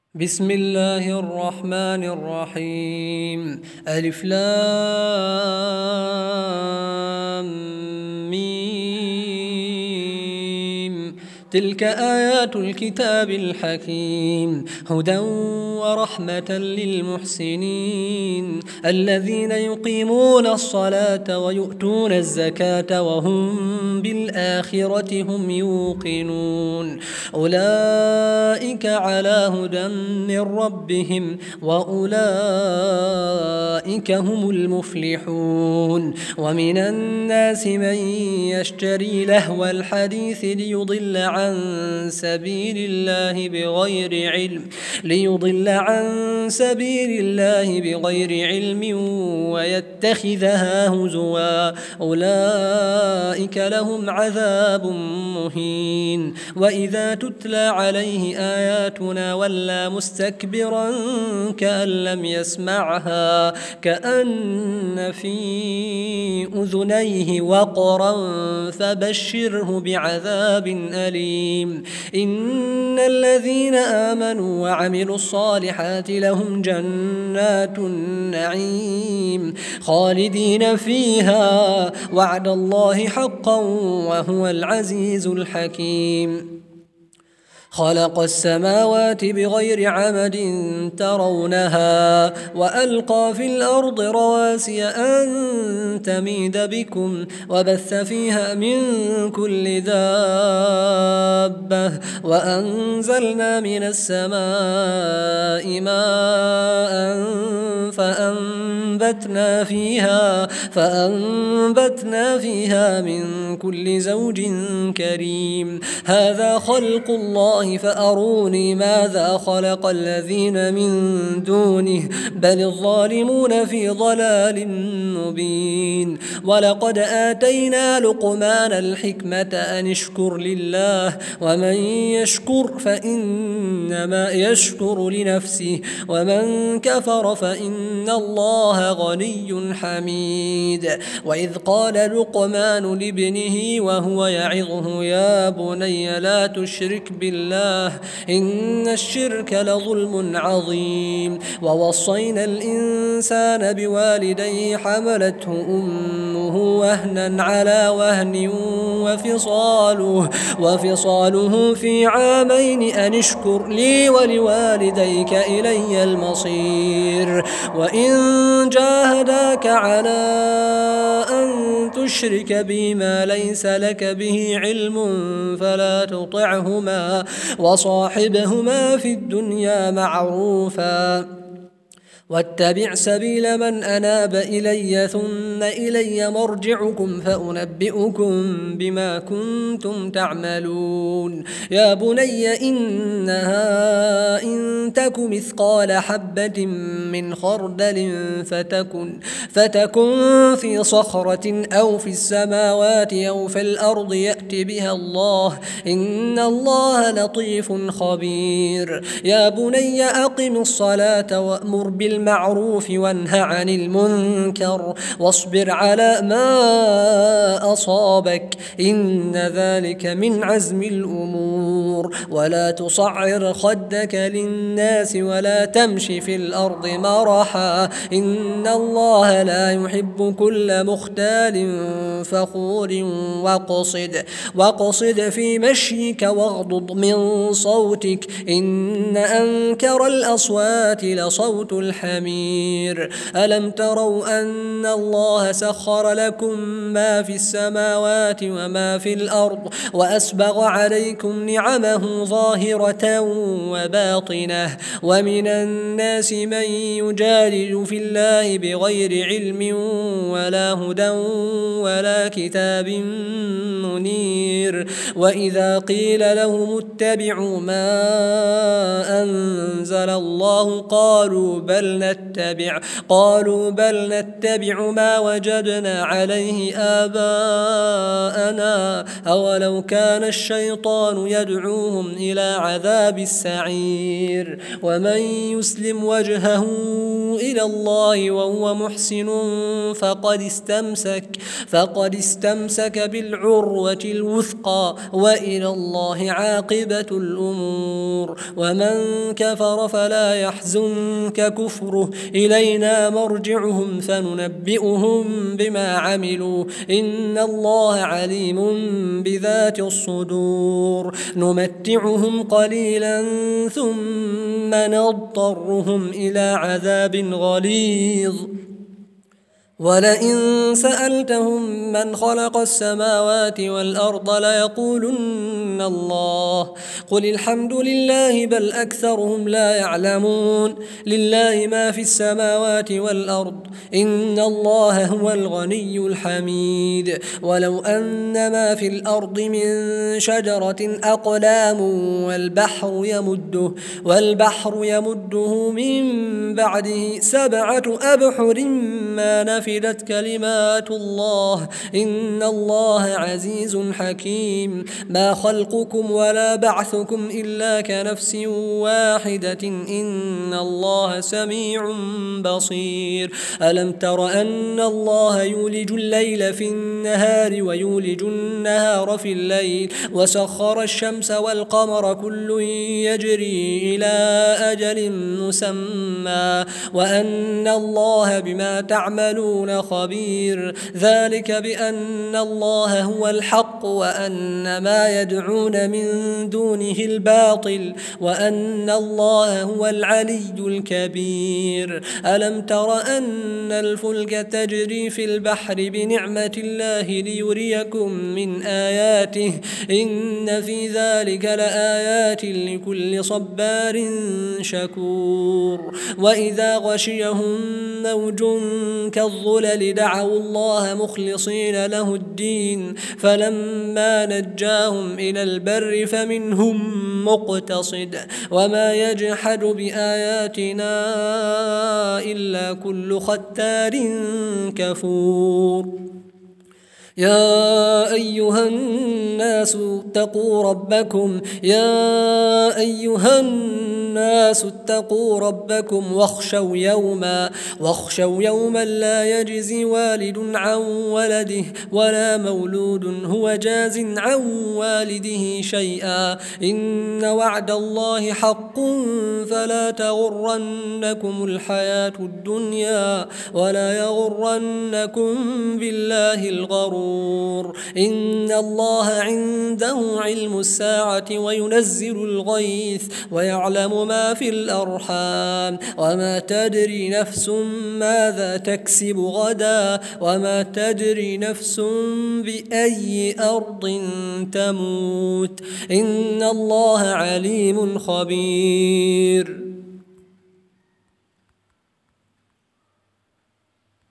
بسم الله الرحمن الرحيم. ألف لام ميم. تلك آيات الكتاب الحكيم، هدى ورحمة للمحسنين الذين يقيمون الصلاة ويؤتون الزكاة وهم بالآخرة هم يوقنون. أولئك على هدى من ربهم وأولئك هم المفلحون. ومن الناس من يشتري لهو الحديث ليضل عن سبيل الله بغير علم ويتخذها هزوا، أولئك لهم عذاب مهين. وإذا تتلى عليه آياتنا ولى مستكبرا كأن لم يسمعها كأن في أذنيه وقرا فبشره بعذاب أليم. إن الذين آمنوا وعملوا الصالحات لهم جنات النعيم خالدين فيها، وعد الله حقا وهو العزيز الحكيم. خلق السماوات بغير عمد ترونها وألقى في الأرض رواسي أن تميد بكم وبث فيها من كل دابة وأنزلنا من السماء ماء فأنبتنا فيها من كل زوج كريم. هذا خلق الله فأروني ماذا خلق الذين من دونه بل الظالمون في ضلال مبين. ولقد آتينا لقمان الحكمة أن اشكر لله ومن يشكر فإنما يشكر لنفسه ومن كفر فإن الله غني حميد. وإذ قال لقمان لابنه وهو يعظه يا بني لا تشرك بالله إن الشرك لظلم عظيم. ووصينا الإنسان بوالديه حملته أمه وهنا على وهن وفصاله في عامين أن اشكر لي ولوالديك إلي المصير. وإن جاهداك على أن تشرك بي ما ليس لك به علم فلا تطعهما وصاحبهما في الدنيا معروفا واتبع سبيل من أناب إلي ثم إلي مرجعكم فأنبئكم بما كنتم تعملون. يا بني إنها إن تك مثقال حبة من خردل فتكن في صخرة أو في السماوات أو في الأرض يأت بها الله إن الله لطيف خبير. يا بني أقم الصلاة وأمر بالمعروف وانه عن المنكر واصبر على ما أصابك إن ذلك من عزم الأمور. ولا تصعر خدك للناس ولا تمشي في الأرض مرحا إن الله لا يحب كل مختال فخور. واقصد في مشيك واغضض من صوتك إن أنكر الأصوات لصوت الحمير. ألم تروا أن الله سخر لكم ما في السماوات وما في الأرض وأسبغ عليكم نعمه ظاهرة وباطنة. ومن الناس من يجادل في الله بغير علم ولا هدى ولا كتاب منير. وإذا قيل لهم اتبعوا ما أنزل الله قالوا بل نتبع ما وجدنا عليه آباءنا أولو كان الشيطان يدعوهم إلى عذاب السعير. ومن يسلم وجهه إلى الله وهو محسن فقد استمسك بالعروة الوثقى وإلى الله عاقبة الأمور. ومن كفر فلا يحزنك كفره، إلينا مرجعهم فننبئهم بما عملوا، إن الله عليم بذات الصدور. نمتعهم قليلا ثم نضطرهم إلى عذاب غليظ. ولئن سألتهم من خلق السماوات والأرض ليقولن الله، قل الحمد لله بل أكثرهم لا يعلمون. لله ما في السماوات والأرض، إن الله هو الغني الحميد. ولو أن ما في الأرض من شجرة أقلام والبحر يمده من بعده 7 أبحر ما نفدت كلمات الله، إن الله عزيز حكيم. ما خلقكم ولا بعثكم إلا كنفس واحدة، إن الله سميع بصير. ألم تر أن الله يولج الليل في النهار ويولج النهار في الليل، وسخر الشمس والقمر كل يجري إلى أجل مسمى، وأن الله بما تعملون خبير. ذلك بأن الله هو الحق وأن ما يدعون من دونه الباطل، وأن الله هو العلي الكبير. ألم تر أن الفلك تجري في البحر بنعمة الله ليريكم من آياته، إن في ذلك لآيات لكل صبار شكور. وإذا غشيهم موج كالظلل دعوا الله مخلصين له الدين، فلما نجاهم إلى البر فمنهم مقتصد، وما يجحد بآياتنا إلا كل ختار كفور. يا أيها الناس اتقوا ربكم واخشوا يوما لا يجزي والد عن ولده ولا مولود هو جاز عن والده شيئا، إن وعد الله حق فلا تغرنكم الحياة الدنيا ولا يغرنكم بالله الغرور. إن الله عنده علم الساعة وينزل الغيث ويعلم ما في الأرحام، وما تدري نفس ماذا تكسب غدا، وما تدري نفس بأي أرض تموت، إن الله عليم خبير.